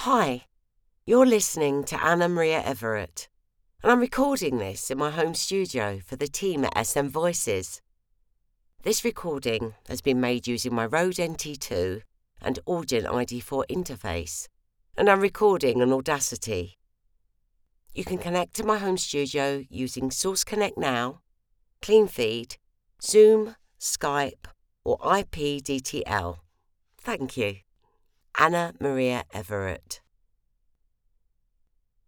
Hi, you're listening to Anna Maria Everett, and I'm recording this in my home studio for the team at SM Voices. This recording has been made using my Rode NT2 and Audient ID4 interface, and I'm recording on Audacity. You can connect to my home studio using Source Connect Now, CleanFeed, Zoom, Skype, or IPDTL. Thank you. Anna Maria Everett.